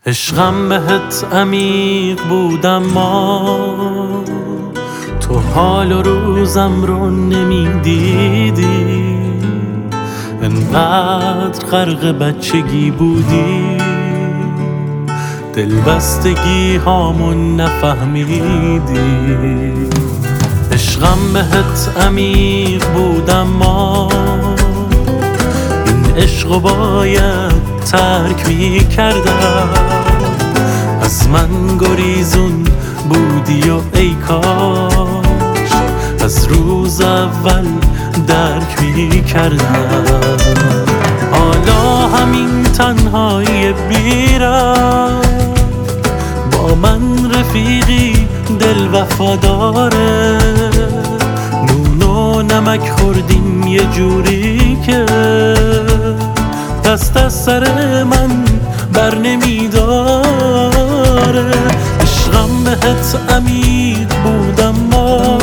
عشقم بهت عمیق بود اما تو حال و روزم رو نمیدیدی، انقدر غرق بچگی بودی دلبستگی هامون نفهمیدی. عشقم بهت عمیق بود اما این عشقو باید ترک می‌کردم، از من گریزون بودی و ای کاش از روز اول درک می‌کردم. حالا همین تنهایی بی‌ربط با من رفیقی دل وفاداره، نون و نمک خوردیم یه جوری که دست از سر من بر نمیداره. عشقم بهت عمیق بود اما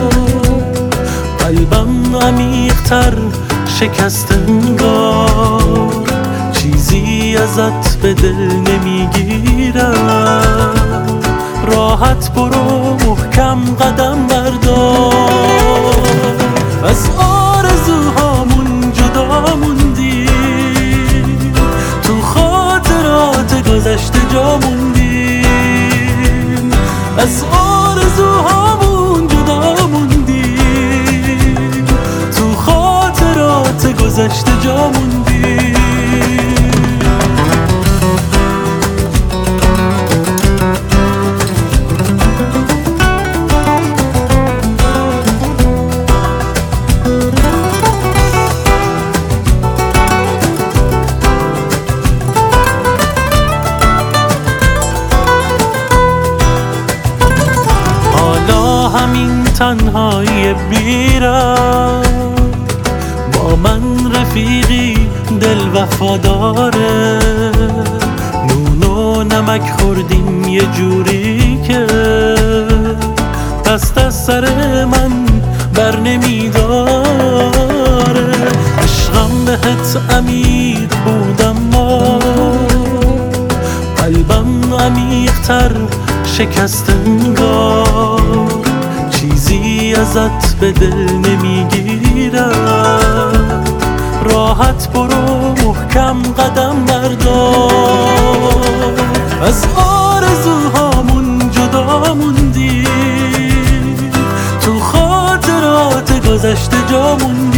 قلبم عمیق‌تر شکست انگار، چیزی ازت به دل نمیگیرم، راحت برو محکم قدم بردار. از آرزوهامون جدا موندیم، تو خاطرات گذشته جا موندیم، از آرزوهامون جدا موندیم، تو خاطرات گذشته جا موندیم. همین تنهایی بی‌ربط با من رفیقی دل وفاداره، نون و نمک خوردیم یه جوری که دست از سر من بر نمیداره. عشقم بهت عمیق بود اما قلبم عمیق‌تر شکست انگار، چیزی ازت به دل نمیگیرم، راحت برو محکم قدم بردار. از آرزوهامون جدا موندیم، تو خاطرات گذشته جا موندیم،